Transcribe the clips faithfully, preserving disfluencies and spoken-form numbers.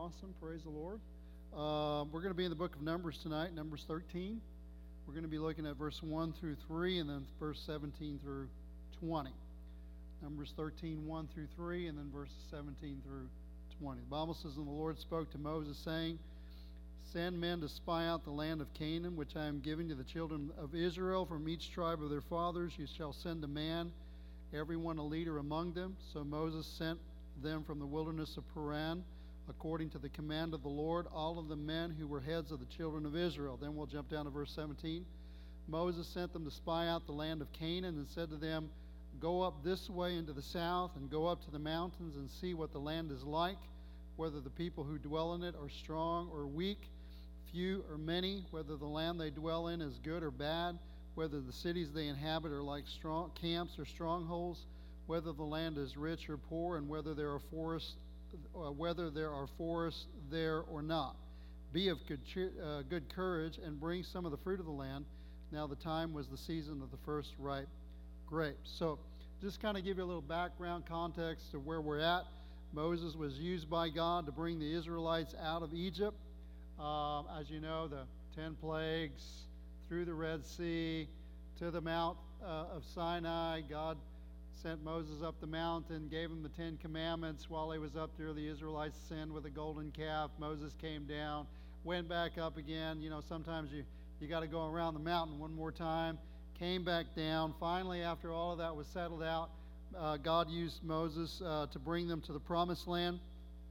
Awesome. Praise the Lord. Uh, we're going to be in the book of Numbers tonight, Numbers thirteen. We're going to be looking at verse one through three and then verse seventeen through twenty. Numbers thirteen, one through three, and then verses seventeen through twenty. The Bible says, "And the Lord spoke to Moses, saying, Send men to spy out the land of Canaan, which I am giving to the children of Israel. From each tribe of their fathers you shall send a man, every one a leader among them. So Moses sent them from the wilderness of Paran, according to the command of the Lord, all of the men who were heads of the children of Israel." Then we'll jump down to verse seventeen. "Moses sent them to spy out the land of Canaan, and said to them, Go up this way into the south, and go up to the mountains, and see what the land is like, whether the people who dwell in it are strong or weak, few or many, whether the land they dwell in is good or bad, whether the cities they inhabit are like strong camps or strongholds, whether the land is rich or poor, and whether there are forests, uh, whether there are forests there or not. Be of good, cheer, uh, good courage, and bring some of the fruit of the land." Now the time was the season of the first ripe grapes. So just kind of give you a little background context of where we're at. Moses was used by God to bring the Israelites out of Egypt. Uh, as you know, the ten plagues, through the Red Sea, to the Mount uh, of Sinai. God sent Moses up the mountain, gave him the Ten Commandments. While he was up there, the Israelites sinned with a golden calf. Moses came down, went back up again. You know, sometimes you, you got to go around the mountain one more time. Came back down. Finally, after all of that was settled out, uh, God used Moses uh, to bring them to the Promised Land.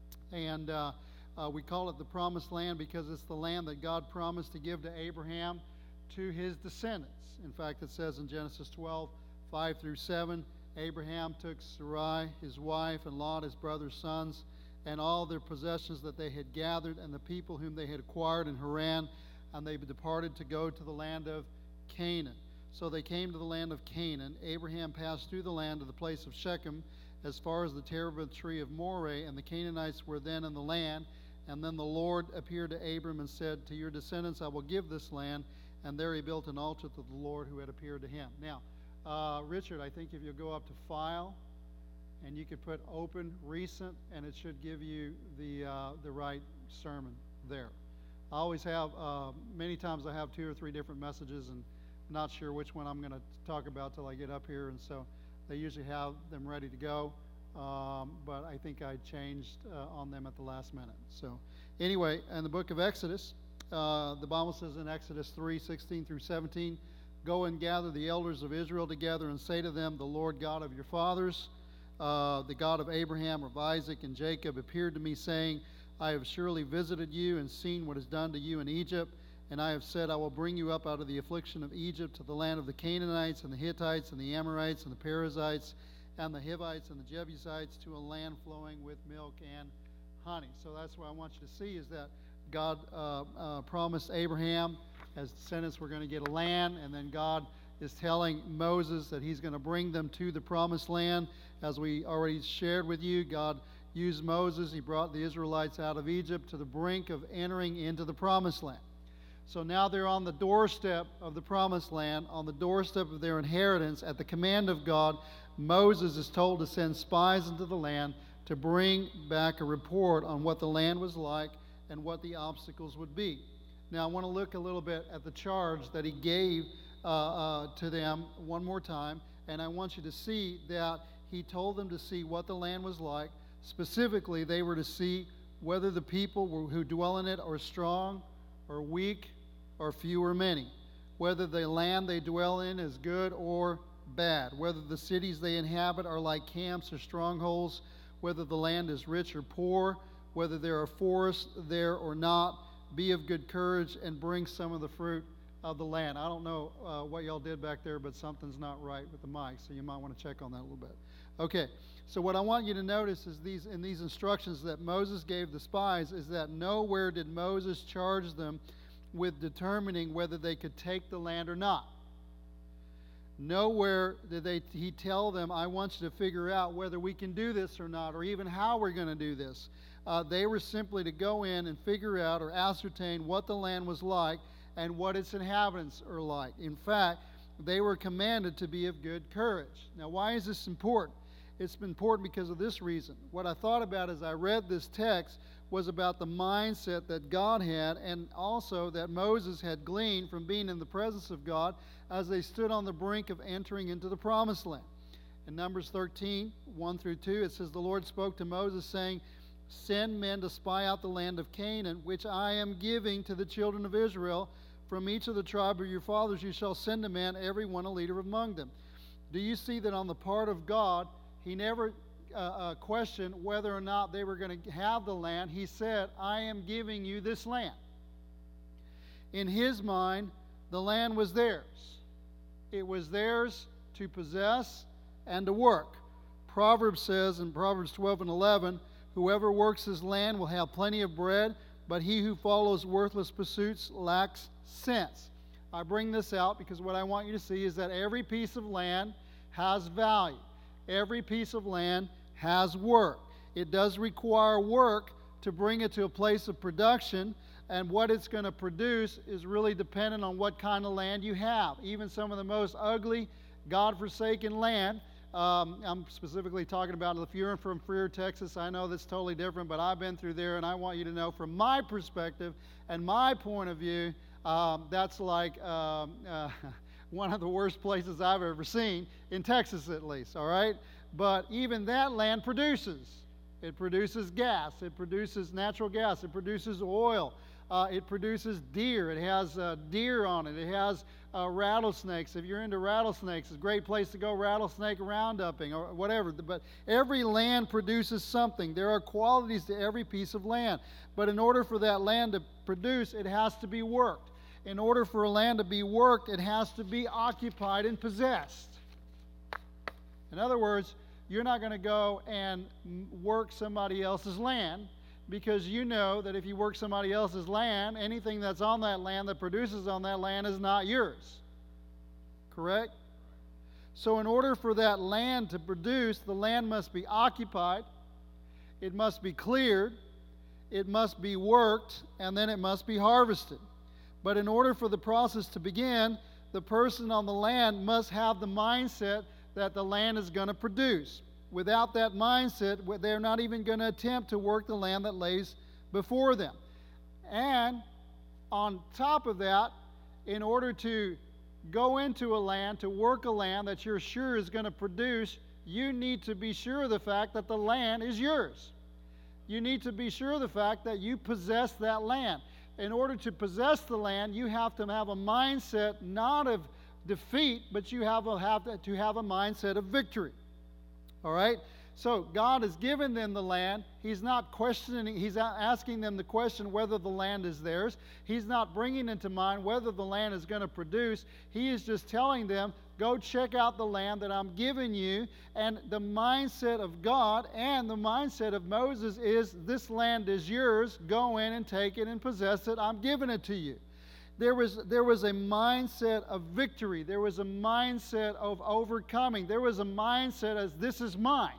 And uh, uh, we call it the Promised Land because it's the land that God promised to give to Abraham to his descendants. In fact, it says in Genesis twelve, five through seven, Abraham took Sarai, his wife, and Lot, his brother's sons, and all their possessions that they had gathered, and the people whom they had acquired in Haran, and they departed to go to the land of Canaan. So they came to the land of Canaan. Abraham passed through the land to the place of Shechem, as far as the terebinth tree of Moreh, and the Canaanites were then in the land. And then the Lord appeared to Abram and said, To your descendants I will give this land. And there he built an altar to the Lord who had appeared to him. Now, uh, Richard, I think if you go up to File, and you could put Open Recent, and it should give you the uh, the right sermon there. I always have, uh, many times I have two or three different messages, and I'm not sure which one I'm going to talk about till I get up here, and so they usually have them ready to go. Um, but I think I changed uh, on them at the last minute. So anyway, in the book of Exodus, uh, the Bible says in Exodus three, sixteen through seventeen, "Go and gather the elders of Israel together and say to them, The Lord God of your fathers, uh, the God of Abraham, of Isaac, and Jacob, appeared to me, saying, I have surely visited you and seen what is done to you in Egypt. And I have said, I will bring you up out of the affliction of Egypt to the land of the Canaanites and the Hittites and the Amorites and the Perizzites and the Hivites and the Jebusites, to a land flowing with milk and honey." So that's what I want you to see, is that God uh, uh, promised Abraham as descendants we're going to get a land, and then God is telling Moses that he's going to bring them to the promised land. As we already shared with you, God used Moses. He brought the Israelites out of Egypt to the brink of entering into the promised land. So now they're on the doorstep of the promised land, on the doorstep of their inheritance. At the command of God, Moses is told to send spies into the land to bring back a report on what the land was like and what the obstacles would be. Now I want to look a little bit at the charge that he gave uh, uh, to them one more time, and I want you to see that he told them to see what the land was like. Specifically, they were to see whether the people were, who dwell in it are strong or weak, or few or many, whether the land they dwell in is good or bad, whether the cities they inhabit are like camps or strongholds, whether the land is rich or poor, whether there are forests there or not. Be of good courage and bring some of the fruit of the land. I don't know uh, what y'all did back there, but something's not right with the mic, so you might want to check on that a little bit. Okay, so what I want you to notice is these in these instructions that Moses gave the spies is that nowhere did Moses charge them with determining whether they could take the land or not. Nowhere did they, he tell them, I want you to figure out whether we can do this or not, or even how we're going to do this. Uh, they were simply to go in and figure out or ascertain what the land was like and what its inhabitants are like. In fact, they were commanded to be of good courage. Now, why is this important? It's important because of this reason. What I thought about as I read this text was about the mindset that God had, and also that Moses had gleaned from being in the presence of God as they stood on the brink of entering into the promised land. In Numbers thirteen, one through two, it says, "The Lord spoke to Moses, saying, Send men to spy out the land of Canaan, which I am giving to the children of Israel. From each of the tribe of your fathers you shall send a man, every one a leader among them." Do you see that on the part of God, He never uh, uh, questioned whether or not they were going to have the land? He said, I am giving you this land. In His mind, the land was theirs. It was theirs to possess and to work. Proverbs says in Proverbs twelve and eleven, "Whoever works his land will have plenty of bread, but he who follows worthless pursuits lacks sense." I bring this out because what I want you to see is that every piece of land has value. Every piece of land has work. It does require work to bring it to a place of production, and what it's going to produce is really dependent on what kind of land you have. Even some of the most ugly, God-forsaken land, um, I'm specifically talking about if you're from Freer, Texas, I know that's totally different, but I've been through there, and I want you to know from my perspective and my point of view, um, that's like um, uh, one of the worst places I've ever seen, in Texas at least, all right? But even that land produces. It produces gas. It produces natural gas. It produces oil. Uh, it produces deer. It has uh, deer on it. It has uh, rattlesnakes. If you're into rattlesnakes, it's a great place to go rattlesnake roundupping or whatever. But every land produces something. There are qualities to every piece of land. But in order for that land to produce, it has to be worked. In order for a land to be worked, it has to be occupied and possessed. In other words, you're not going to go and work somebody else's land, because you know that if you work somebody else's land, anything that's on that land that produces on that land is not yours. Correct? So in order for that land to produce, the land must be occupied, it must be cleared, it must be worked, and then it must be harvested. But in order for the process to begin, the person on the land must have the mindset that the land is going to produce. Without that mindset, they're not even going to attempt to work the land that lays before them. And on top of that, in order to go into a land, to work a land that you're sure is going to produce, you need to be sure of the fact that the land is yours. You need to be sure of the fact that you possess that land. In order to possess the land, you have to have a mindset not of defeat, but you have, a, have to have a mindset of victory. All right? So God has given them the land. He's not questioning, He's asking them the question whether the land is theirs. He's not bringing into mind whether the land is going to produce. He is just telling them, go check out the land that I'm giving you. And the mindset of God and the mindset of Moses is, this land is yours. Go in and take it and possess it. I'm giving it to you. There was, there was a mindset of victory. There was a mindset of overcoming. There was a mindset as, this is mine.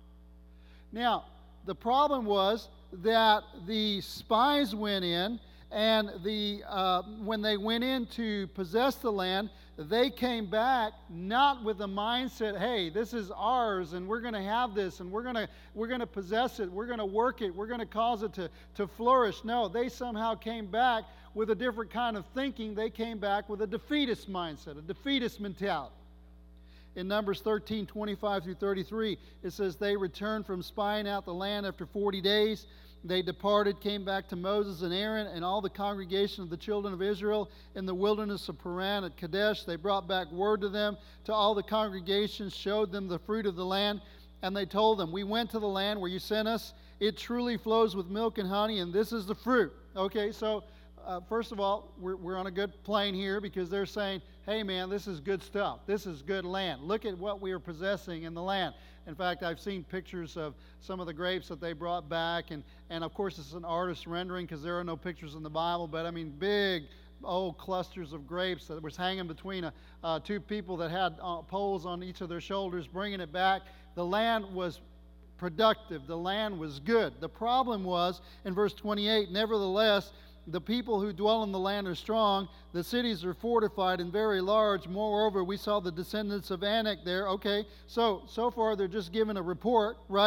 Now, the problem was that the spies went in, and the uh, when they went in to possess the land, they came back not with the mindset, hey, this is ours, and we're going to have this, and we're going to we're going to possess it, we're going to work it, we're going to cause it to, to flourish. No, they somehow came back with a different kind of thinking. They came back with a defeatist mindset, a defeatist mentality. In Numbers thirteen, twenty-five through thirty-three, it says, they returned from spying out the land after forty days. They departed, came back to Moses and Aaron and all the congregation of the children of Israel in the wilderness of Paran at Kadesh. They brought back word to them, to all the congregations, showed them the fruit of the land, and they told them, we went to the land where you sent us. It truly flows with milk and honey, and this is the fruit. Okay, so uh, first of all, we're, we're on a good plane here, because they're saying, hey man, this is good stuff. This is good land. Look at what we are possessing in the land. In fact, I've seen pictures of some of the grapes that they brought back, and, and of course it's an artist's rendering because there are no pictures in the Bible, but I mean big old clusters of grapes that was hanging between a, uh, two people that had uh, poles on each of their shoulders, bringing it back. The land was productive. The land was good. The problem was, in verse twenty-eight, nevertheless, the people who dwell in the land are strong. The cities are fortified and very large. Moreover, we saw the descendants of Anak there. Okay, so so far they're just giving a report, right?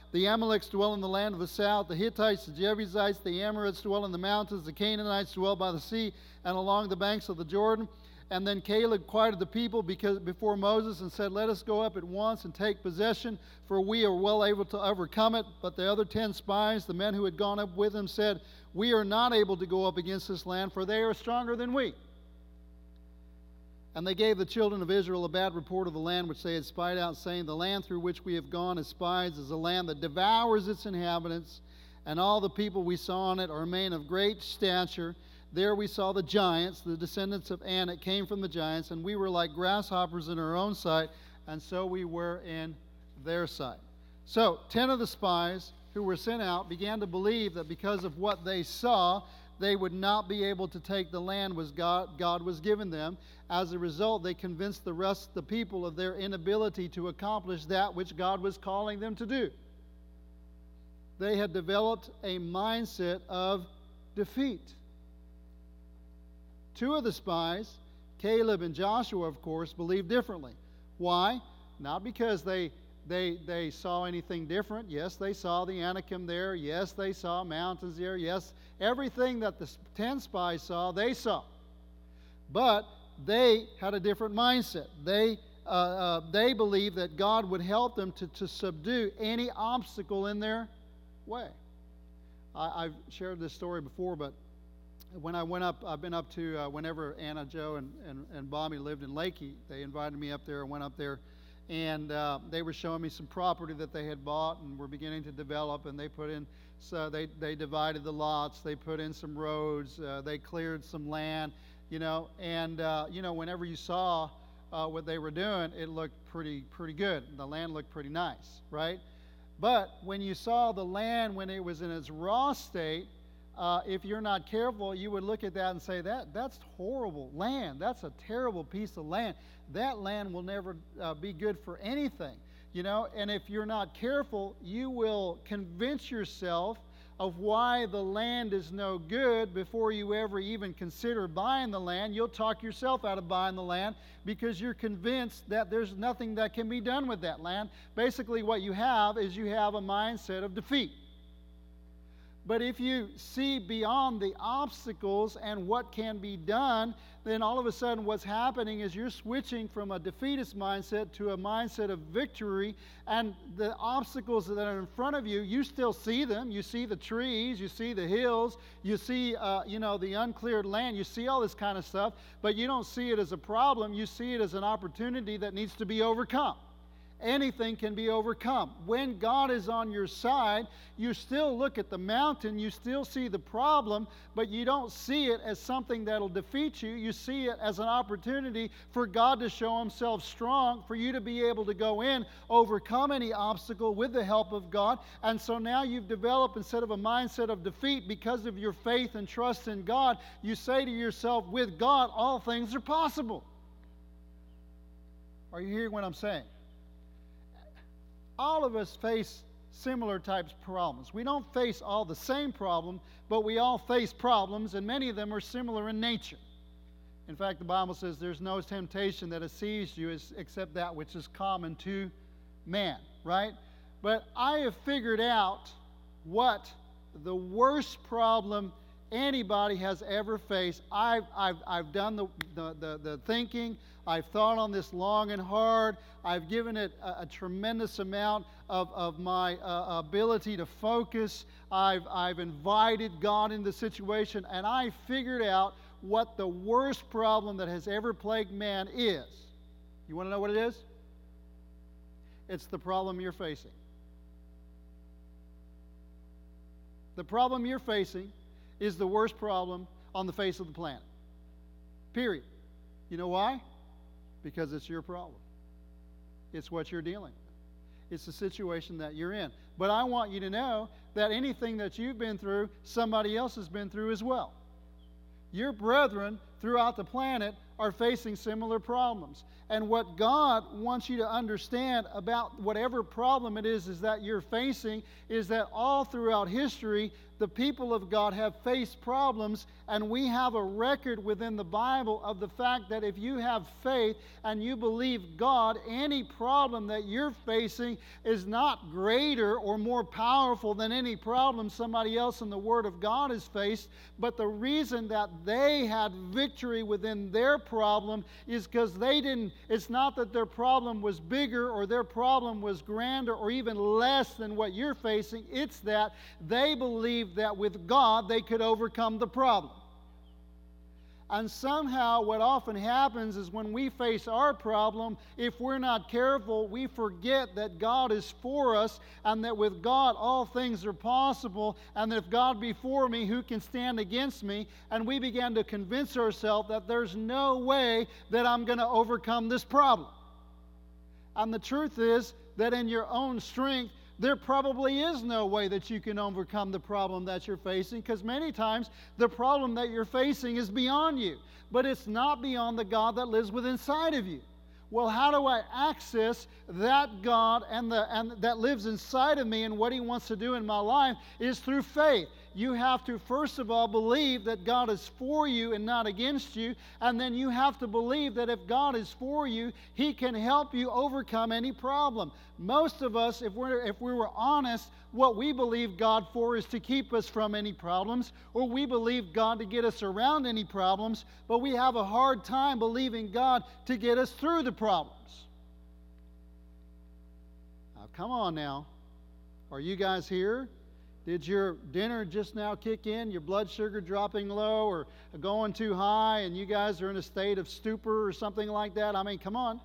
The Amaleks dwell in the land of the south. The Hittites, the Jebusites, the Amorites dwell in the mountains. The Canaanites dwell by the sea and along the banks of the Jordan. And then Caleb quieted the people because before Moses and said, "Let us go up at once and take possession, for we are well able to overcome it." But the other ten spies, the men who had gone up with him, said, "We are not able to go up against this land, for they are stronger than we." And they gave the children of Israel a bad report of the land which they had spied out, saying, "The land through which we have gone as spies is a land that devours its inhabitants, and all the people we saw on it are men of great stature. There we saw the giants, the descendants of Anak came from the giants, and we were like grasshoppers in our own sight, and so we were in their sight." So, ten of the spies who were sent out began to believe that because of what they saw, they would not be able to take the land was God, God was giving them. As a result, they convinced the rest of the people of their inability to accomplish that which God was calling them to do. They had developed a mindset of defeat. Two of the spies, Caleb and Joshua, of course, believed differently. Why? Not because they They, they saw anything different. Yes, they saw the Anakim there. Yes, they saw mountains there. Yes, everything that the ten spies saw, they saw. But they had a different mindset. They, uh, uh, they believed that God would help them to, to subdue any obstacle in their way. I, I've shared this story before, but when I went up, I've been up to, uh, whenever Anna, Joe, and, and, and Bobby lived in Lakey, they invited me up there. I went up there. And uh, they were showing me some property that they had bought and were beginning to develop. And they put in, so they, they divided the lots. They put in some roads. Uh, they cleared some land, you know. And, uh, you know, whenever you saw uh, what they were doing, it looked pretty, pretty good. The land looked pretty nice, right? But when you saw the land when it was in its raw state, uh, if you're not careful, you would look at that and say, that that's horrible land. That's a terrible piece of land. That land will never uh, be good for anything, you know. And if you're not careful, you will convince yourself of why the land is no good before you ever even consider buying the land. You'll talk yourself out of buying the land because you're convinced that there's nothing that can be done with that land. Basically, what you have is you have a mindset of defeat. But if you see beyond the obstacles and what can be done, then all of a sudden what's happening is you're switching from a defeatist mindset to a mindset of victory. And the obstacles that are in front of you, you still see them. You see the trees, you see the hills, you see, uh, you know, the uncleared land. You see all this kind of stuff, but you don't see it as a problem. You see it as an opportunity that needs to be overcome. Anything can be overcome. When God is on your side, you still look at the mountain, you still see the problem, but you don't see it as something that'll defeat you. You see it as an opportunity for God to show Himself strong, for you to be able to go in, overcome any obstacle with the help of God. And so now you've developed, instead of a mindset of defeat, because of your faith and trust in God, you say to yourself, with God, all things are possible. Are you hearing what I'm saying? All of us face similar types of problems. We don't face all the same problem, but we all face problems, and many of them are similar in nature. In fact, the Bible says there's no temptation that has seized you except that which is common to man, right? But I have figured out what the worst problem anybody has ever faced. I've, I've, I've done the, the, the, the thinking. I've thought on this long and hard. I've given it a, a tremendous amount of, of my uh, ability to focus. I've, I've invited God into the situation, and I figured out what the worst problem that has ever plagued man is. You want to know what it is? It's the problem you're facing. The problem you're facing is the worst problem on the face of the planet. Period. You know why? Because it's your problem. It's what you're dealing with. It's the situation that you're in. But I want you to know that anything that you've been through, somebody else has been through as well. Your brethren throughout the planet are facing similar problems. And what God wants you to understand about whatever problem it is, is that you're facing, is that all throughout history, the people of God have faced problems, and we have a record within the Bible of the fact that if you have faith and you believe God, any problem that you're facing is not greater or more powerful than any problem somebody else in the Word of God has faced. But the reason that they had victory within their problem is because they didn't, it's not that their problem was bigger or their problem was grander or even less than what you're facing. It's that they believed that with God they could overcome the problem. And somehow what often happens is when we face our problem, if we're not careful, we forget that God is for us and that with God all things are possible, and that if God be for me, who can stand against me? And we begin to convince ourselves that there's no way that I'm going to overcome this problem. And the truth is that in your own strength, there probably is no way that you can overcome the problem that you're facing, because many times the problem that you're facing is beyond you. But it's not beyond the God that lives within inside of you. Well, how do I access that God and, the, and that lives inside of me, and what He wants to do in my life is through faith. You have to, first of all, believe that God is for you and not against you. And then you have to believe that if God is for you, He can help you overcome any problem. Most of us, if we're, if we were honest, what we believe God for is to keep us from any problems, or we believe God to get us around any problems, but we have a hard time believing God to get us through the problems. Now, come on now. Are you guys here? Did your dinner just now kick in, your blood sugar dropping low or going too high, and you guys are in a state of stupor or something like that? I mean, come on.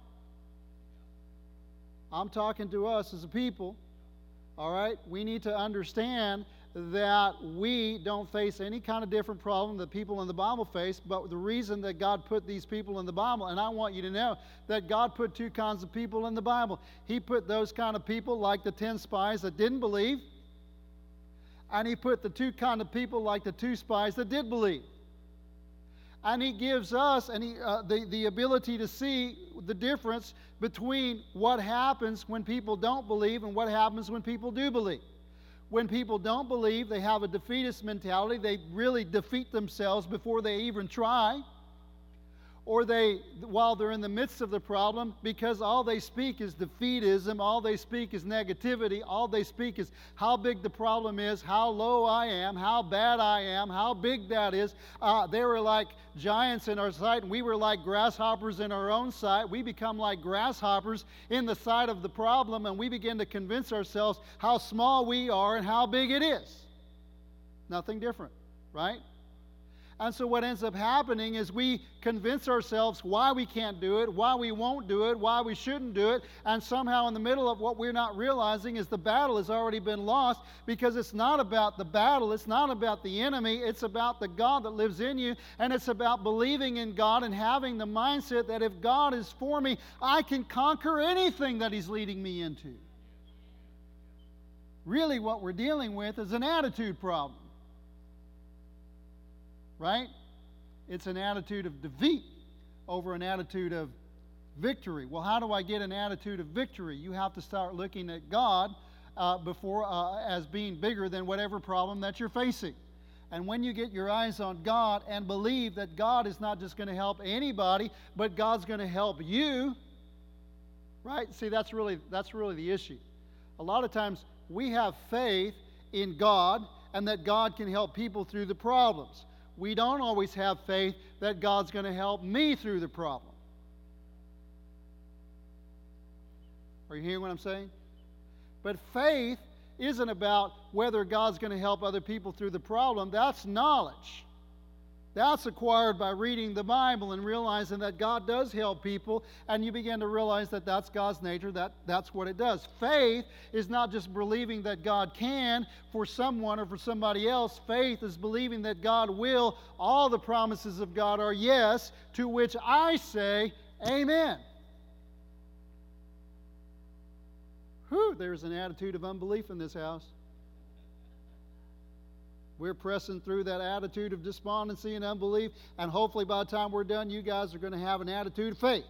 I'm talking to us as a people, all right? We need to understand that we don't face any kind of different problem that people in the Bible face, but the reason that God put these people in the Bible, and I want you to know that God put two kinds of people in the Bible. He put those kind of people like the ten spies that didn't believe, and He put the two kind of people like the two spies that did believe. And He gives us and he, uh, the, the ability to see the difference between what happens when people don't believe and what happens when people do believe. When people don't believe, they have a defeatist mentality. They really defeat themselves before they even try. Or they, while they're in the midst of the problem, because all they speak is defeatism, all they speak is negativity, all they speak is how big the problem is, how low I am, how bad I am, how big that is. Uh, they were like giants in our sight, and we were like grasshoppers in our own sight. We become like grasshoppers in the sight of the problem, and we begin to convince ourselves how small we are and how big it is. Nothing different, right? And so what ends up happening is we convince ourselves why we can't do it, why we won't do it, why we shouldn't do it, and somehow in the middle of what we're not realizing is the battle has already been lost, because it's not about the battle, it's not about the enemy, it's about the God that lives in you, and it's about believing in God and having the mindset that if God is for me, I can conquer anything that He's leading me into. Really what we're dealing with is an attitude problem. Right? It's an attitude of defeat over an attitude of victory. Well, how do I get an attitude of victory? You have to start looking at God uh, before uh, as being bigger than whatever problem that you're facing. And when you get your eyes on God and believe that God is not just going to help anybody, but God's going to help you, right? See, that's really that's really the issue. A lot of times we have faith in God and that God can help people through the problems. We don't always have faith that God's going to help me through the problem. Are you hearing what I'm saying? But faith isn't about whether God's going to help other people through the problem. That's knowledge. That's acquired by reading the Bible and realizing that God does help people, and you begin to realize that that's God's nature, that that's what it does. Faith is not just believing that God can for someone or for somebody else. Faith is believing that God will. All the promises of God are yes, to which I say amen. Whew, there's an attitude of unbelief in this house. We're pressing through that attitude of despondency and unbelief, and hopefully by the time we're done, you guys are going to have an attitude of faith.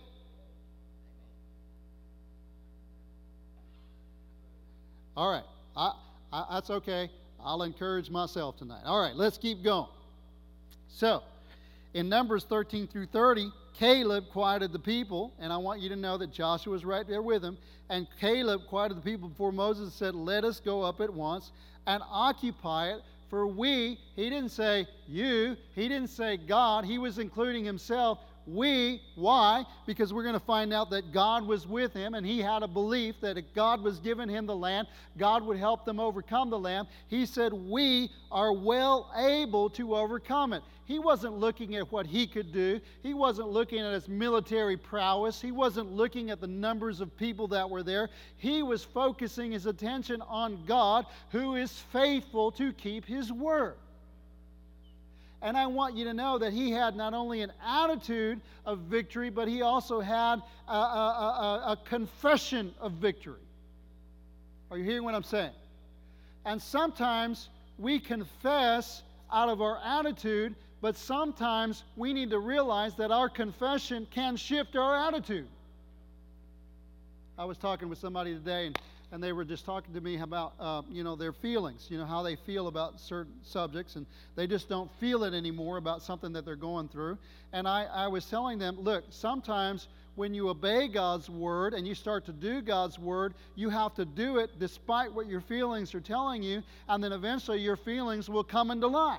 All right. I, I, that's okay. I'll encourage myself tonight. All right, let's keep going. So, in Numbers thirteen through thirty, Caleb quieted the people, and I want you to know that Joshua was right there with him. And Caleb quieted the people before Moses and said, "Let us go up at once and occupy it. For we," he didn't say you, he didn't say God, he was including himself. We, why? Because we're going to find out that God was with him, and he had a belief that if God was giving him the land, God would help them overcome the land. He said, we are well able to overcome it. He wasn't looking at what he could do. He wasn't looking at his military prowess. He wasn't looking at the numbers of people that were there. He was focusing his attention on God, who is faithful to keep his word. And I want you to know that he had not only an attitude of victory, but he also had a, a, a, a confession of victory. Are you hearing what I'm saying? And sometimes we confess out of our attitude, but sometimes we need to realize that our confession can shift our attitude. I was talking with somebody today, and And they were just talking to me about, uh, you know, their feelings, you know, how they feel about certain subjects, and they just don't feel it anymore about something that they're going through. And I, I was telling them, look, sometimes when you obey God's word and you start to do God's word, you have to do it despite what your feelings are telling you, and then eventually your feelings will come into line.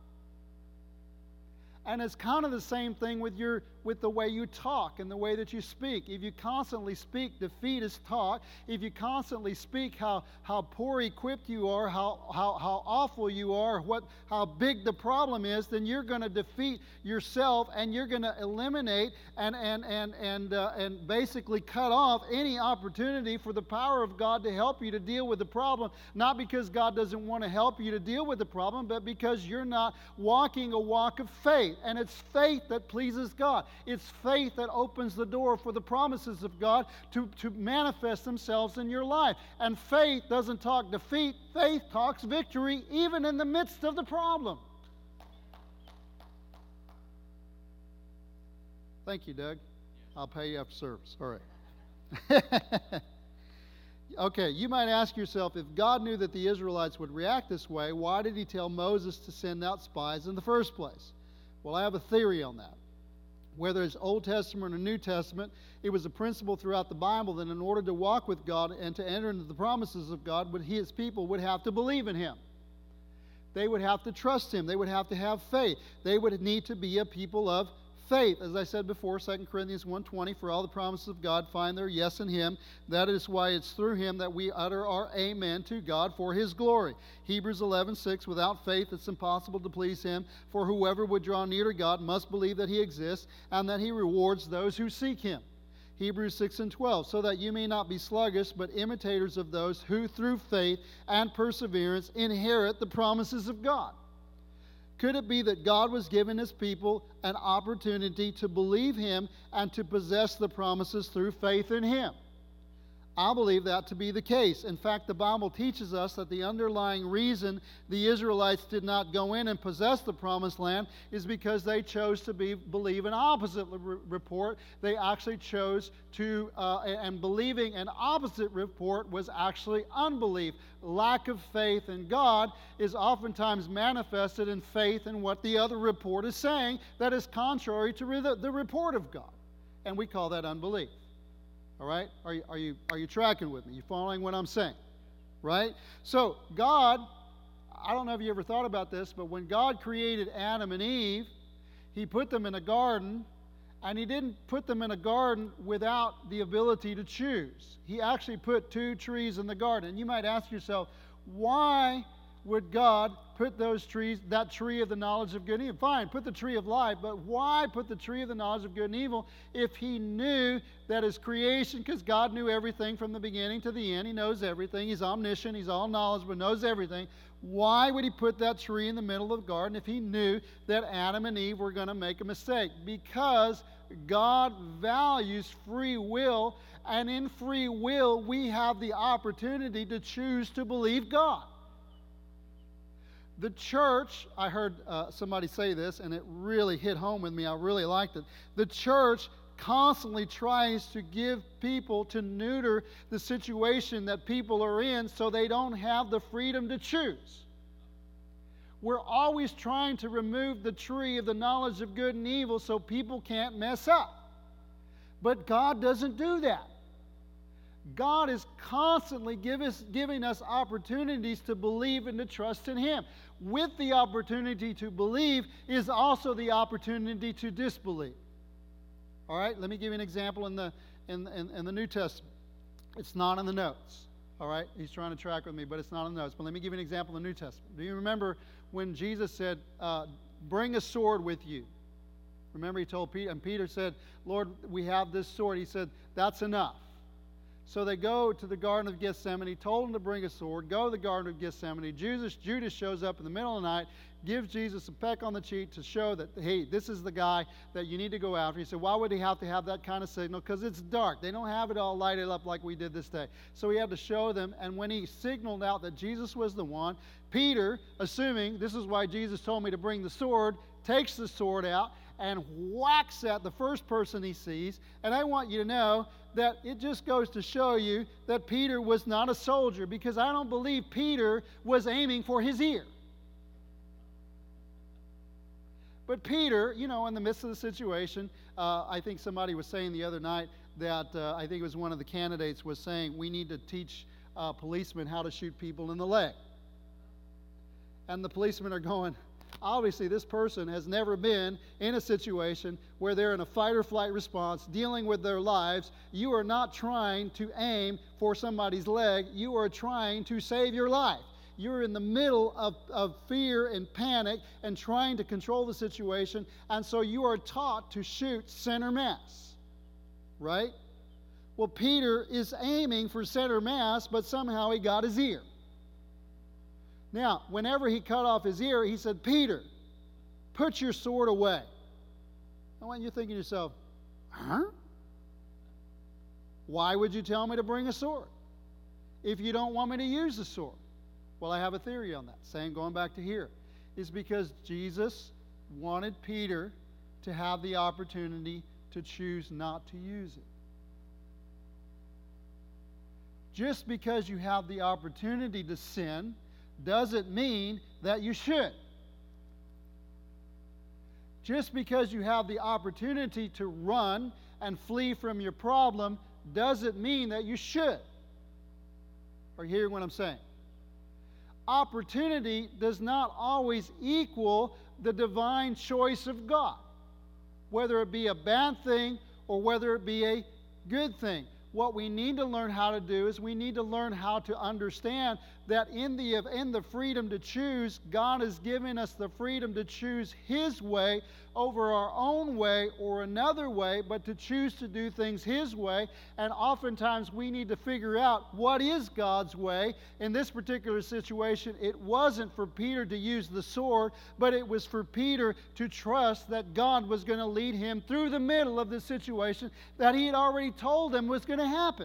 And it's kind of the same thing with your with the way you talk and the way that you speak. If you constantly speak defeatist talk, if you constantly speak how, how poor equipped you are, how, how, how awful you are, what how big the problem is, then you're going to defeat yourself, and you're going to eliminate and and and and uh, and basically cut off any opportunity for the power of God to help you to deal with the problem. Not because God doesn't want to help you to deal with the problem, but because you're not walking a walk of faith. And it's faith that pleases God. It's faith that opens the door for the promises of God to, to manifest themselves in your life. And faith doesn't talk defeat. Faith talks victory even in the midst of the problem. Thank you, Doug. I'll pay you after service. All right. Okay, you might ask yourself, if God knew that the Israelites would react this way, why did he tell Moses to send out spies in the first place? Well, I have a theory on that. Whether it's Old Testament or New Testament, it was a principle throughout the Bible that in order to walk with God and to enter into the promises of God, his people would have to believe in him. They would have to trust him. They would have to have faith. They would need to be a people of faith. As I said before, Second Corinthians one twenty, for all the promises of God find their yes in him. That is why it's through him that we utter our amen to God for his glory. Hebrews eleven six, without faith it's impossible to please him, for whoever would draw near to God must believe that he exists and that he rewards those who seek him. Hebrews six and twelve, so that you may not be sluggish, but imitators of those who through faith and perseverance inherit the promises of God. Could it be that God was giving his people an opportunity to believe him and to possess the promises through faith in him? I believe that to be the case. In fact, the Bible teaches us that the underlying reason the Israelites did not go in and possess the promised land is because they chose to be, believe an opposite re- report. They actually chose to, uh, and believing an opposite report was actually unbelief. Lack of faith in God is oftentimes manifested in faith in what the other report is saying that is contrary to re- the report of God. And we call that unbelief. All right? Are you, are you, are you tracking with me? You following what I'm saying? Right? So, God, I don't know if you ever thought about this, but when God created Adam and Eve, he put them in a garden, and he didn't put them in a garden without the ability to choose. He actually put two trees in the garden. And you might ask yourself, why would God put those trees, that tree of the knowledge of good and evil? Fine, put the tree of life, but why put the tree of the knowledge of good and evil if he knew that his creation, because God knew everything from the beginning to the end, he knows everything, he's omniscient, he's all knowledgeable, knows everything. Why would he put that tree in the middle of the garden if he knew that Adam and Eve were going to make a mistake? Because God values free will, and in free will we have the opportunity to choose to believe God. The church, I heard uh, somebody say this, and it really hit home with me. I really liked it. The church constantly tries to give people, to neuter the situation that people are in so they don't have the freedom to choose. We're always trying to remove the tree of the knowledge of good and evil so people can't mess up. But God doesn't do that. God is constantly give us, giving us opportunities to believe and to trust in Him. With the opportunity to believe is also the opportunity to disbelieve. All right, let me give you an example in the in, in, in the New Testament. It's not in the notes. All right, he's trying to track with me, but it's not in the notes. But let me give you an example in the New Testament. Do you remember when Jesus said, uh, bring a sword with you? Remember he told Peter, and Peter said, Lord, we have this sword. He said, that's enough. So they go to the Garden of Gethsemane. He told them to bring a sword. Go to the Garden of Gethsemane. Judas, Judas shows up in the middle of the night, gives Jesus a peck on the cheek to show that, hey, this is the guy that you need to go after. He said, why would he have to have that kind of signal? Because it's dark. They don't have it all lighted up like we did this day. So he had to show them. And when he signaled out that Jesus was the one, Peter, assuming this is why Jesus told me to bring the sword, takes the sword out and whacks at the first person he sees. And I want you to know that it just goes to show you that Peter was not a soldier, because I don't believe Peter was aiming for his ear. But Peter, you know, in the midst of the situation, uh, I think somebody was saying the other night that, uh, I think it was one of the candidates was saying, we need to teach uh, policemen how to shoot people in the leg. And the policemen are going, obviously this person has never been in a situation where they're in a fight or flight response, dealing with their lives. You are not trying to aim for somebody's leg. You are trying to save your life. You're in the middle of, of fear and panic and trying to control the situation, and so you are taught to shoot center mass, right? Well, Peter is aiming for center mass, but somehow he got his ear. Now, whenever he cut off his ear, he said, Peter, put your sword away. I want you thinking to yourself, huh? Why would you tell me to bring a sword if you don't want me to use the sword? Well, I have a theory on that. Same going back to here. Is because Jesus wanted Peter to have the opportunity to choose not to use it. Just because you have the opportunity to sin doesn't mean that you should. Just because you have the opportunity to run and flee from your problem doesn't mean that you should. Are you hearing what I'm saying? Opportunity does not always equal the divine choice of God, whether it be a bad thing or whether it be a good thing. What we need to learn how to do is we need to learn how to understand that in the, in the freedom to choose, God has given us the freedom to choose His way over our own way or another way, but to choose to do things His way. And oftentimes we need to figure out what is God's way. In this particular situation, it wasn't for Peter to use the sword, but it was for Peter to trust that God was going to lead him through the middle of the situation that he had already told him was going to happen.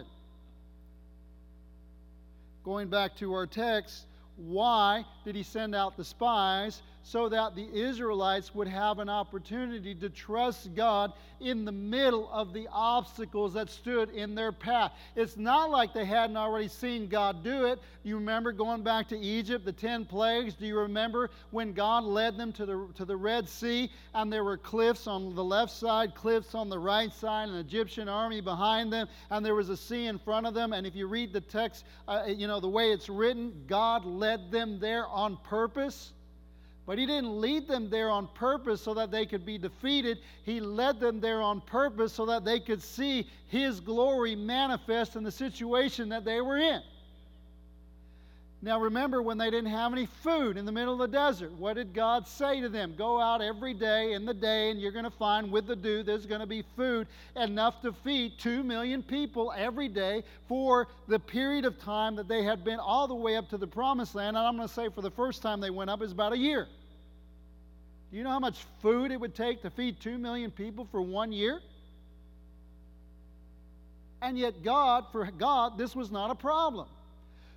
Going back to our text, why did he send out the spies? So that the Israelites would have an opportunity to trust God in the middle of the obstacles that stood in their path. It's not like they hadn't already seen God do it. You remember going back to Egypt, the ten plagues? Do you remember when God led them to the, to the Red Sea, and there were cliffs on the left side, cliffs on the right side, an Egyptian army behind them, and there was a sea in front of them? And if you read the text, uh, you know, the way it's written, God led them there on purpose. But He didn't lead them there on purpose so that they could be defeated. He led them there on purpose so that they could see His glory manifest in the situation that they were in. Now remember, when they didn't have any food in the middle of the desert, what did God say to them? Go out every day in the day and you're going to find with the dew there's going to be food enough to feed two million people every day for the period of time that they had been all the way up to the promised land. And I'm going to say for the first time they went up is about a year. Do you know how much food it would take to feed two million people for one year? And yet God, for God, this was not a problem.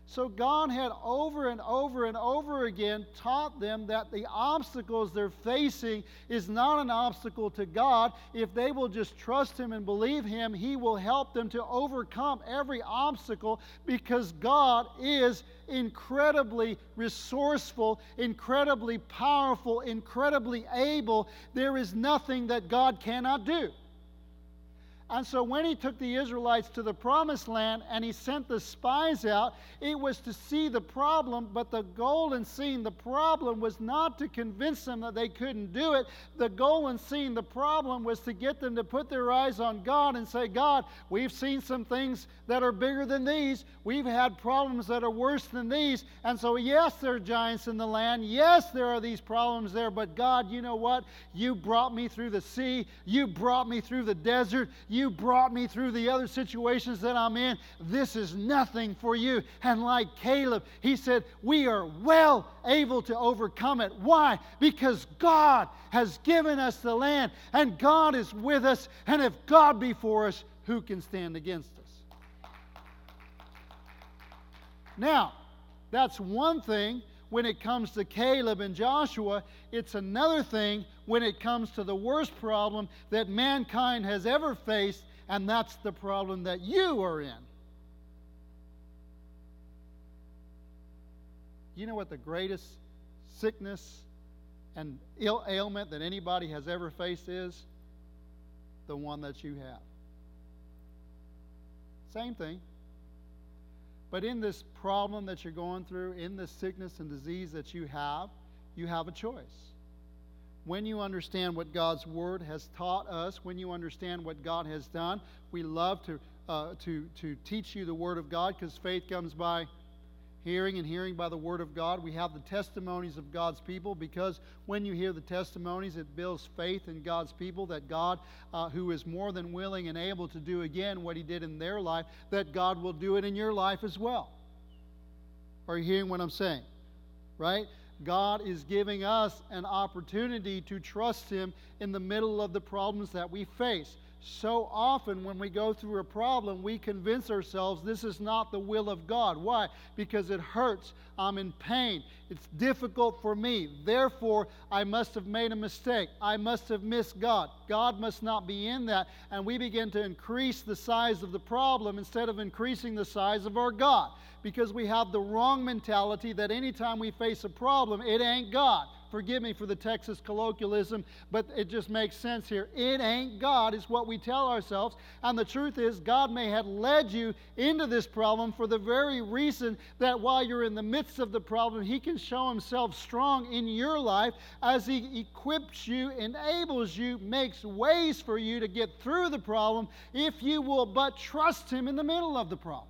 So God had over and over and over again taught them that the obstacles they're facing is not an obstacle to God. If they will just trust Him and believe Him, He will help them to overcome every obstacle, because God is incredibly resourceful, incredibly powerful, incredibly able. There is nothing that God cannot do. And so when He took the Israelites to the Promised Land and He sent the spies out, it was to see the problem, but the goal in seeing the problem was not to convince them that they couldn't do it. The goal in seeing the problem was to get them to put their eyes on God and say, God, we've seen some things that are bigger than these. We've had problems that are worse than these. And so, yes, there are giants in the land. Yes, there are these problems there. But God, you know what? You brought me through the sea. You brought me through the desert. You brought me through the other situations that I'm in. This is nothing for you. And like Caleb, he said, we are well able to overcome it. Why? Because God has given us the land, and God is with us. And if God be for us, who can stand against us? Now, that's one thing when it comes to Caleb and Joshua. It's another thing when it comes to the worst problem that mankind has ever faced, and that's the problem that you are in. You know what the greatest sickness and ill ailment that anybody has ever faced is? The one that you have. Same thing. But in this problem that you're going through, in this sickness and disease that you have, you have a choice. When you understand what God's Word has taught us, when you understand what God has done, we love to uh, to to teach you the Word of God, because faith comes by hearing, and hearing by the Word of God. We have the testimonies of God's people, because when you hear the testimonies, it builds faith in God's people that God, uh, who is more than willing and able to do again what He did in their life, that God will do it in your life as well. Are you hearing what I'm saying? Right? God is giving us an opportunity to trust Him in the middle of the problems that we face. So often when we go through a problem, we convince ourselves this is not the will of God. Why? Because it hurts. I'm in pain. It's difficult for me. Therefore, I must have made a mistake. I must have missed God. God must not be in that. And we begin to increase the size of the problem instead of increasing the size of our God. Because we have the wrong mentality that anytime we face a problem, it ain't God. Forgive me for the Texas colloquialism, but it just makes sense here. It ain't God is what we tell ourselves. And the truth is, God may have led you into this problem for the very reason that while you're in the midst of the problem, He can show Himself strong in your life as He equips you, enables you, makes ways for you to get through the problem if you will but trust Him in the middle of the problem.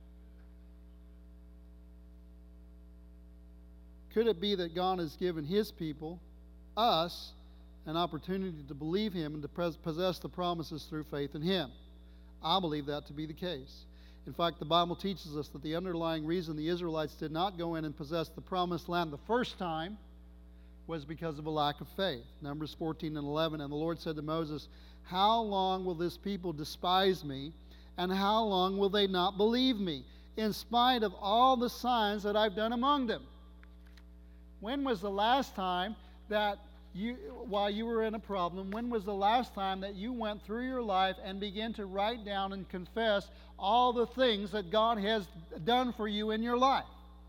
Could it be that God has given His people, us, an opportunity to believe Him and to possess the promises through faith in Him? I believe that to be the case. In fact, the Bible teaches us that the underlying reason the Israelites did not go in and possess the promised land the first time was because of a lack of faith. Numbers fourteen and eleven, and the Lord said to Moses, how long will this people despise me, and how long will they not believe me, in spite of all the signs that I've done among them? When was the last time that you, while you were in a problem, when was the last time that you went through your life and began to write down and confess all the things that God has done for you in your life?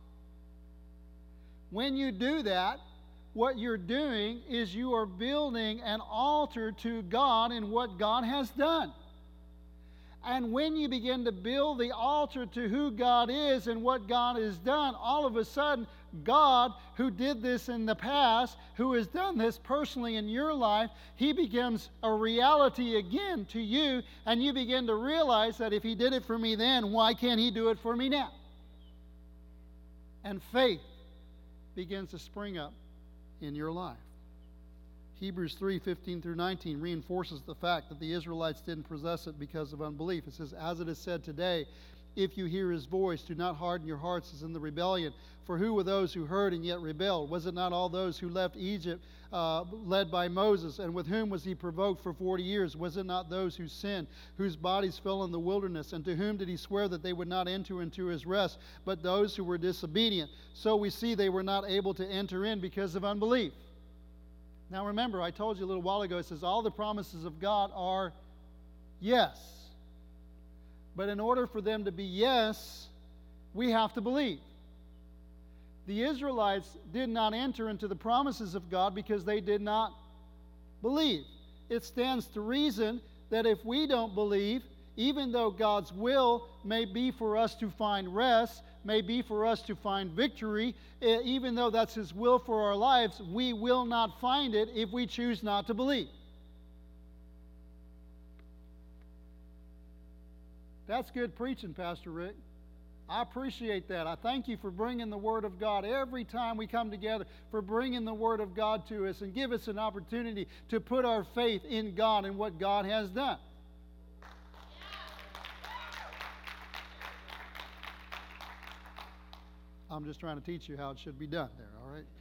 When you do that, what you're doing is you are building an altar to God in what God has done. And when you begin to build the altar to who God is and what God has done, all of a sudden, God, who did this in the past, who has done this personally in your life, He becomes a reality again to you, and you begin to realize that if He did it for me then, why can't He do it for me now? And faith begins to spring up in your life. Hebrews three, fifteen through nineteen reinforces the fact that the Israelites didn't possess it because of unbelief. It says, as it is said today, if you hear his voice. Do not harden your hearts as in the rebellion. For who were those who heard and yet rebelled? Was it not all those who left Egypt, uh, led by Moses? And with whom was he provoked for forty years? Was it not those who sinned, whose bodies fell in the wilderness? And to whom did he swear that they would not enter into his rest, but those who were disobedient? So we see they were not able to enter in because of unbelief. Now remember, I told you a little while ago, it says all the promises of God are yes. But in order for them to be yes, we have to believe. The Israelites did not enter into the promises of God because they did not believe. It stands to reason that if we don't believe, even though God's will may be for us to find rest, may be for us to find victory, even though that's His will for our lives, we will not find it if we choose not to believe. That's good preaching, Pastor Rick. I appreciate that. I thank you for bringing the Word of God every time we come together, for bringing the Word of God to us and give us an opportunity to put our faith in God and what God has done. I'm just trying to teach you how it should be done there, all right?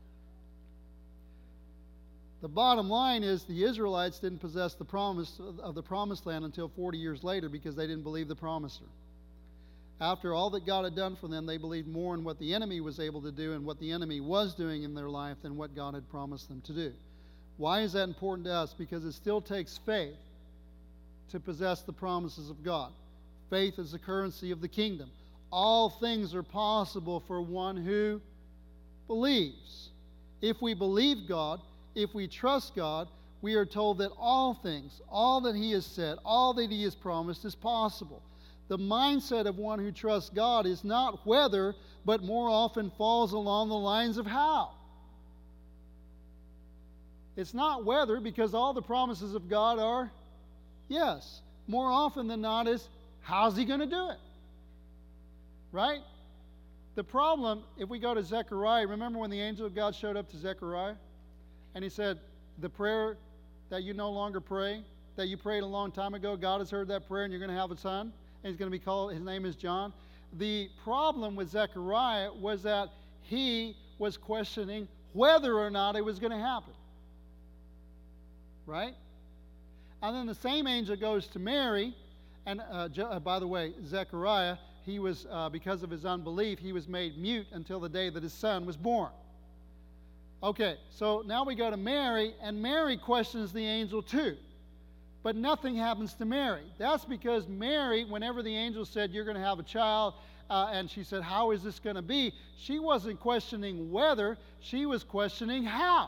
The bottom line is the Israelites didn't possess the promise of the promised land until forty years later because they didn't believe the promiser. After all that God had done for them, they believed more in what the enemy was able to do and what the enemy was doing in their life than what God had promised them to do. Why is that important to us? Because it still takes faith to possess the promises of God. Faith is the currency of the kingdom. All things are possible for one who believes. If we believe God, if we trust God, we are told that all things, all that He has said, all that He has promised is possible. The mindset of one who trusts God is not whether, but more often falls along the lines of how. It's not whether, because all the promises of God are yes. More often than not is, how's He going to do it? Right? The problem, if we go to Zechariah, remember when the angel of God showed up to Zechariah? And he said, the prayer that you no longer pray, that you prayed a long time ago, God has heard that prayer and you're going to have a son. And he's going to be called, his name is John. The problem with Zechariah was that he was questioning whether or not it was going to happen. Right? And then the same angel goes to Mary. And uh, uh, by the way, Zechariah, he was, uh, because of his unbelief, he was made mute until the day that his son was born. Okay, so now we go to Mary, and Mary questions the angel too. But nothing happens to Mary. That's because Mary, whenever the angel said, you're going to have a child, uh, and she said, how is this going to be? She wasn't questioning whether, she was questioning how.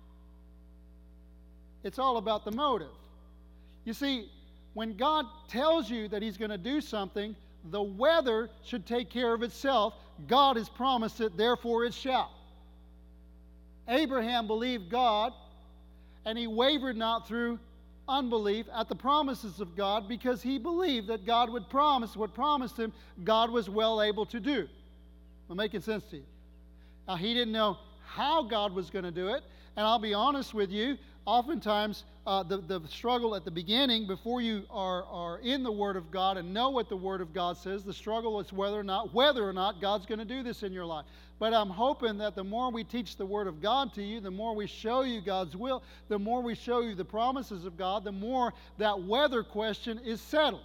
It's all about the motive. You see, when God tells you that He's going to do something, the whether should take care of itself. God has promised it, therefore it shall. Abraham believed God, and he wavered not through unbelief at the promises of God because he believed that God would promise what promised him God was well able to do. Am I making sense to you? Now, he didn't know how God was going to do it, and I'll be honest with you, oftentimes uh, the, the struggle at the beginning, before you are, are in the Word of God and know what the Word of God says, the struggle is whether or not, whether or not God's going to do this in your life. But I'm hoping that the more we teach the Word of God to you, the more we show you God's will, the more we show you the promises of God, the more that whether question is settled.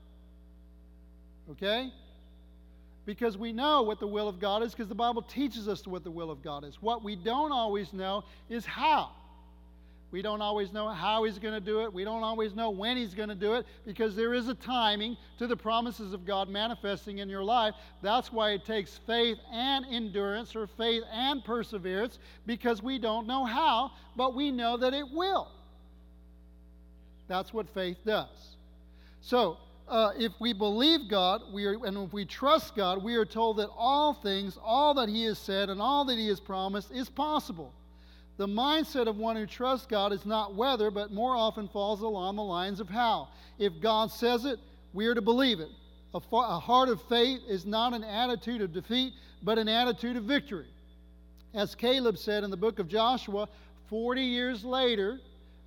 Okay? Because we know what the will of God is, because the Bible teaches us what the will of God is. What we don't always know is how. We don't always know how He's going to do it. We don't always know when He's going to do it, because there is a timing to the promises of God manifesting in your life. That's why it takes faith and endurance, or faith and perseverance, because we don't know how, but we know that it will. That's what faith does. So, uh, if we believe God, we are, and if we trust God, we are told that all things, all that He has said, and all that He has promised is possible. The mindset of one who trusts God is not whether, but more often falls along the lines of how. If God says it, we are to believe it. A, fa- a heart of faith is not an attitude of defeat, but an attitude of victory. As Caleb said in the book of Joshua, forty years later,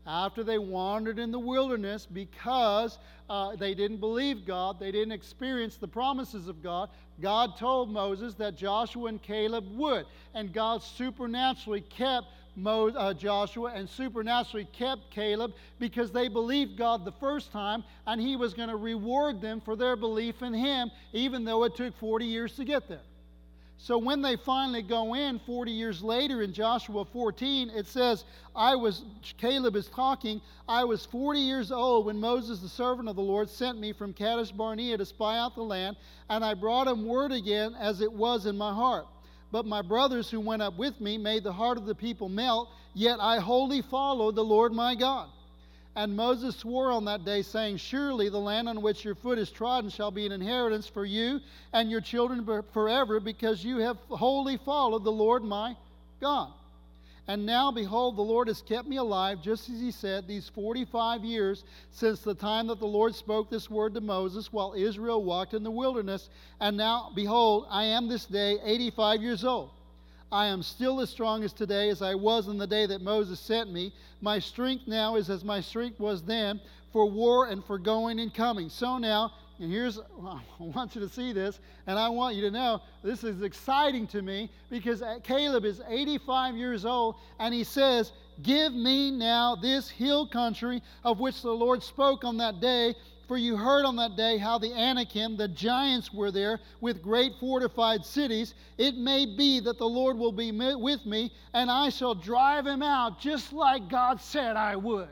after they wandered in the wilderness because uh, they didn't believe God, they didn't experience the promises of God, God told Moses that Joshua and Caleb would. And God supernaturally kept Mo, uh, Joshua and supernaturally kept Caleb because they believed God the first time, and He was going to reward them for their belief in Him, even though it took forty years to get there. So when they finally go in forty years later in Joshua fourteen, it says, I was, Caleb is talking, I was forty years old when Moses, the servant of the Lord, sent me from Kadesh Barnea to spy out the land, and I brought him word again as it was in my heart. But my brothers who went up with me made the heart of the people melt, yet I wholly followed the Lord my God. And Moses swore on that day, saying, surely the land on which your foot is trodden shall be an inheritance for you and your children forever, because you have wholly followed the Lord my God. And now, behold, the Lord has kept me alive, just as He said, these forty-five years since the time that the Lord spoke this word to Moses while Israel walked in the wilderness. And now, behold, I am this day eighty-five years old. I am still as strong as today as I was in the day that Moses sent me. My strength now is as my strength was then, for war and for going and coming. So now, and here's, I want you to see this, and I want you to know this is exciting to me, because Caleb is eighty-five years old, and he says, give me now this hill country of which the Lord spoke on that day. For you heard on that day how the Anakim, the giants, were there with great fortified cities. It may be that the Lord will be with me, and I shall drive him out, just like God said I would.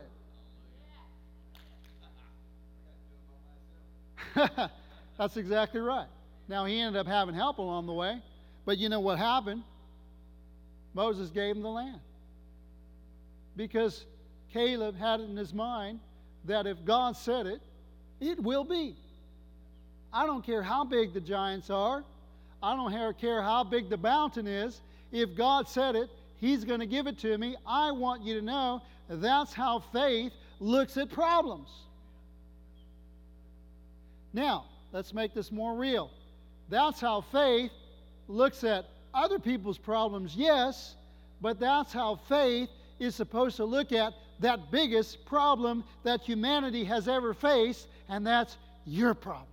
That's exactly right. Now, he ended up having help along the way, but you know what happened? Moses gave him the land. Because Caleb had it in his mind that if God said it, it will be. I don't care how big the giants are. I don't care how big the mountain is. If God said it, He's going to give it to me. I want you to know that's how faith looks at problems. Now, let's make this more real. That's how faith looks at other people's problems, yes, but that's how faith is supposed to look at that biggest problem that humanity has ever faced, and that's your problem.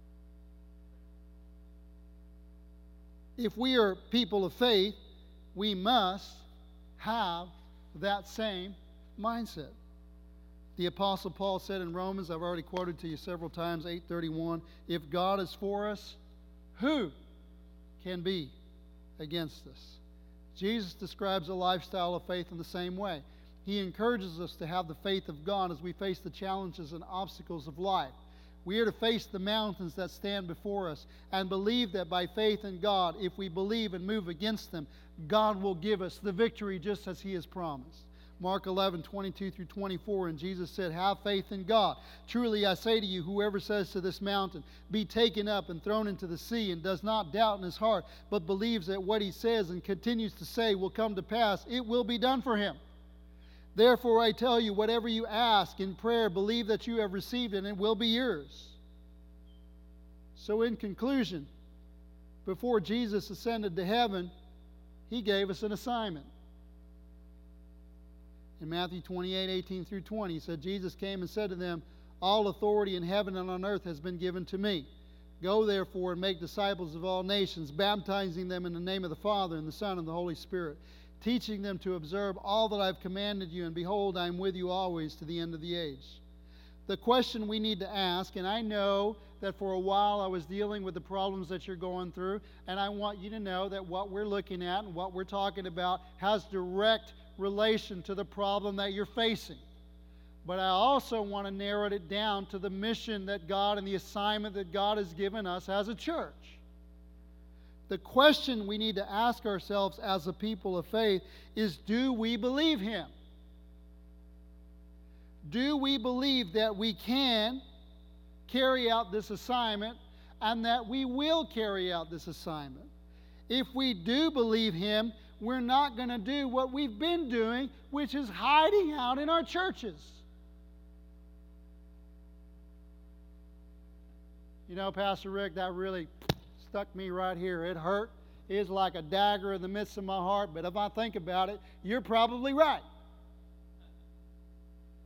If we are people of faith, we must have that same mindset. The Apostle Paul said in Romans, I've already quoted to you several times, eight thirty-one, if God is for us, who can be against us? Jesus describes a lifestyle of faith in the same way. He encourages us to have the faith of God as we face the challenges and obstacles of life. We are to face the mountains that stand before us and believe that by faith in God, if we believe and move against them, God will give us the victory just as He has promised. Mark eleven, twenty-two through twenty-four, and Jesus said, have faith in God. Truly I say to you, whoever says to this mountain, be taken up and thrown into the sea, and does not doubt in his heart, but believes that what he says and continues to say will come to pass, it will be done for him. Therefore I tell you, whatever you ask in prayer, believe that you have received it, and it will be yours. So in conclusion, before Jesus ascended to heaven, He gave us an assignment. In Matthew twenty-eight, eighteen through twenty, He said, Jesus came and said to them, all authority in heaven and on earth has been given to me. Go therefore and make disciples of all nations, baptizing them in the name of the Father and the Son and the Holy Spirit, teaching them to observe all that I've commanded you, and behold, I am with you always to the end of the age. The question we need to ask, and I know that for a while I was dealing with the problems that you're going through, and I want you to know that what we're looking at and what we're talking about has direct relation to the problem that you're facing. But I also want to narrow it down to the mission that God and the assignment that God has given us as a church. The question we need to ask ourselves as a people of faith is, do we believe Him? Do we believe that we can carry out this assignment and that we will carry out this assignment? If we do believe Him, we're not going to do what we've been doing, which is hiding out in our churches. You know, Pastor Rick, that really stuck me right here. It hurt. It's like a dagger in the midst of my heart. But if I think about it, you're probably right.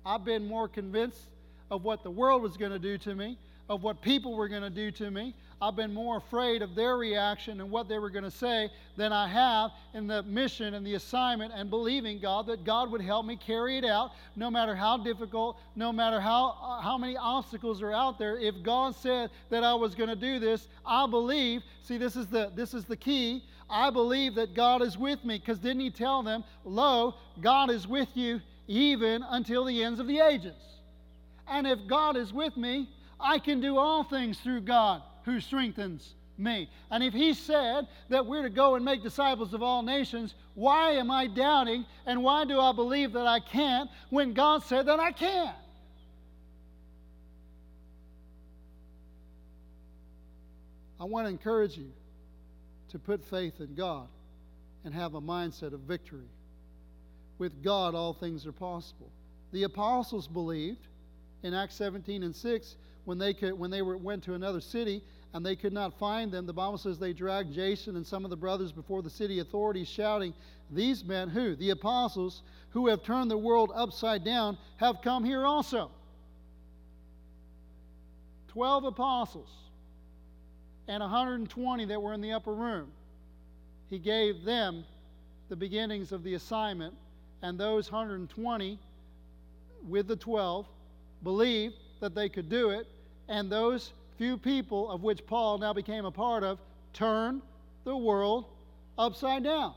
I've been more convinced of what the world was going to do to me, of what people were going to do to me. I've been more afraid of their reaction and what they were going to say than I have in the mission and the assignment, and believing God that God would help me carry it out no matter how difficult, no matter how, uh, how many obstacles are out there. If God said that I was going to do this, I believe. See, this is the, this is the key. I believe that God is with me, because didn't He tell them, lo, God is with you even until the ends of the ages. And if God is with me, I can do all things through God who strengthens me. And if He said that we're to go and make disciples of all nations, why am I doubting and why do I believe that I can't when God said that I can? I want to encourage you to put faith in God and have a mindset of victory. With God, all things are possible. The apostles believed in Acts seventeen and six, when they could, when they were, went to another city and they could not find them, the Bible says they dragged Jason and some of the brothers before the city authorities, shouting, "These men," who? The apostles, "who have turned the world upside down, have come here also." Twelve apostles and one hundred twenty that were in the upper room. He gave them the beginnings of the assignment, and those one hundred twenty with the twelve believed that they could do it, and those few people, of which Paul now became a part of, turned the world upside down.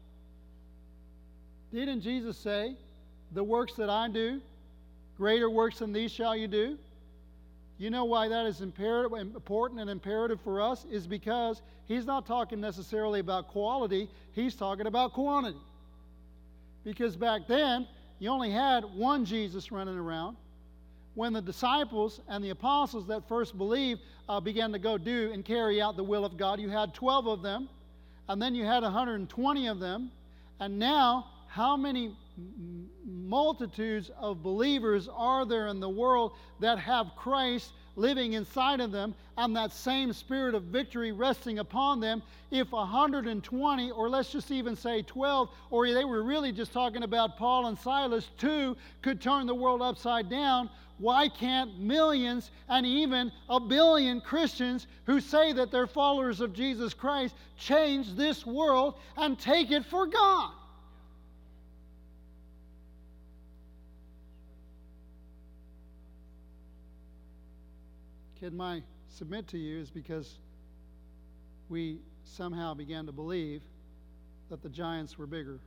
Didn't Jesus say, "The works that I do, greater works than these shall you do"? You know why that is imperative, important and imperative for us? Is because He's not talking necessarily about quality, He's talking about quantity. Because back then, you only had one Jesus running around. When the disciples and the apostles that first believed uh, began to go do and carry out the will of God, you had twelve of them, and then you had one hundred twenty of them, and now how many m- multitudes of believers are there in the world that have Christ living inside of them and that same spirit of victory resting upon them? If one hundred twenty, or let's just even say twelve, or they were really just talking about Paul and Silas, two could turn the world upside down, why can't millions and even a billion Christians who say that they're followers of Jesus Christ change this world and take it for God? Can I submit to you is because we somehow began to believe that the giants were bigger,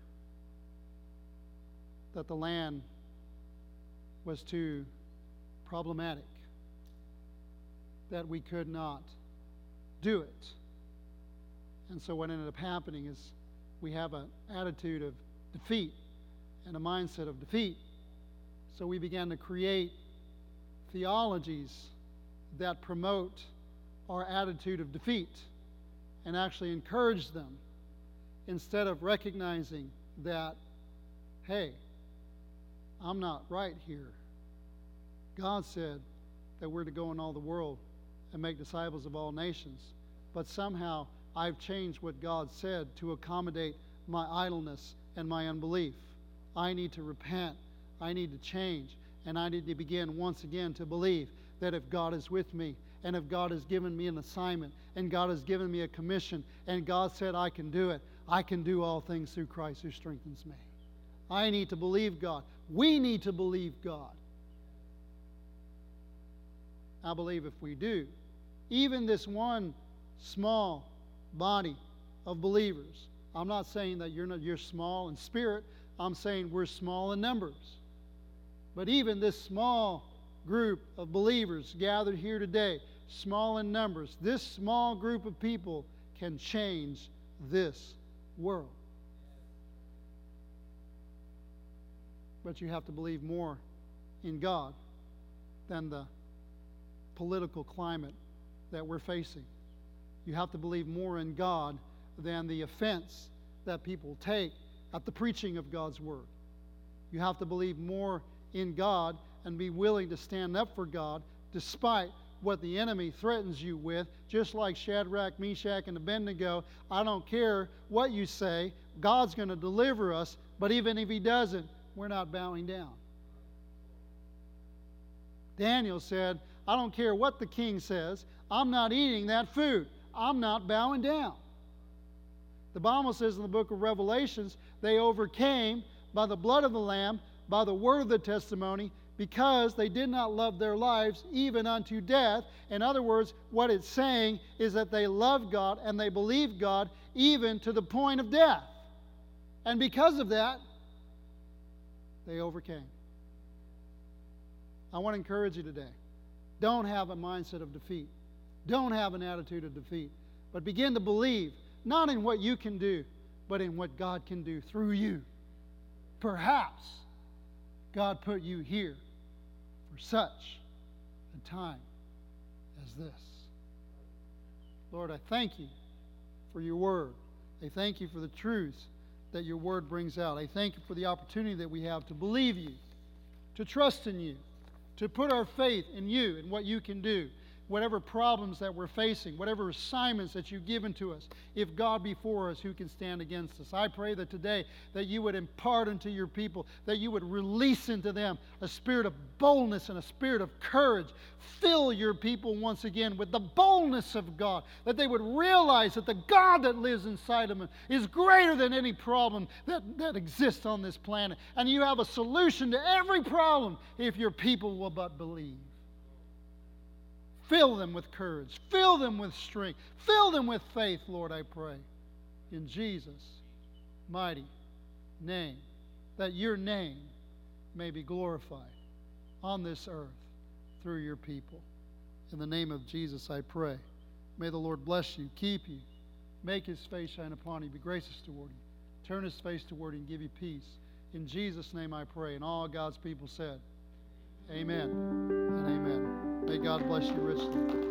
that the land was too problematic, that we could not do it. And so what ended up happening is we have an attitude of defeat and a mindset of defeat. So we began to create theologies that promote our attitude of defeat and actually encourage them, instead of recognizing that, hey, I'm not right here. God said that we're to go in all the world and make disciples of all nations, but somehow I've changed what God said to accommodate my idleness and my unbelief. I need to repent. I need to change. And I need to begin once again to believe that if God is with me, and if God has given me an assignment, and God has given me a commission, and God said I can do it, I can do all things through Christ who strengthens me. I need to believe God. We need to believe God. I believe if we do, even this one small body of believers, I'm not saying that you're not, you're small in spirit, I'm saying we're small in numbers. But even this small group of believers gathered here today, small in numbers, this small group of people can change this world. But you have to believe more in God than the political climate that we're facing. You have to believe more in God than the offense that people take at the preaching of God's Word. You have to believe more in God and be willing to stand up for God despite what the enemy threatens you with, just like Shadrach, Meshach, and Abednego. I don't care what you say, God's going to deliver us, but even if He doesn't, we're not bowing down. Daniel said, I don't care what the king says, I'm not eating that food. I'm not bowing down. The Bible says in the book of Revelations, they overcame by the blood of the Lamb, by the word of the testimony, because they did not love their lives even unto death. In other words, what it's saying is that they loved God and they believed God even to the point of death. And because of that, they overcame. I want to encourage you today. Don't have a mindset of defeat. Don't have an attitude of defeat. But begin to believe, not in what you can do, but in what God can do through you. Perhaps God put you here for such a time as this. Lord, I thank you for your word. I thank you for the truths that your word brings out. I thank you for the opportunity that we have to believe you, to trust in you, to put our faith in you and what you can do. Whatever problems that we're facing, whatever assignments that you've given to us, if God be for us, who can stand against us? I pray that today that you would impart unto your people, that you would release into them a spirit of boldness and a spirit of courage. Fill your people once again with the boldness of God, that they would realize that the God that lives inside of them is greater than any problem that, that exists on this planet. And you have a solution to every problem if your people will but believe. Fill them with courage. Fill them with strength. Fill them with faith, Lord, I pray. In Jesus' mighty name. That your name may be glorified on this earth through your people. In the name of Jesus, I pray. May the Lord bless you, keep you, make his face shine upon you, be gracious toward you, turn his face toward you, and give you peace. In Jesus' name I pray. And all God's people said, amen and amen. May God bless you richly.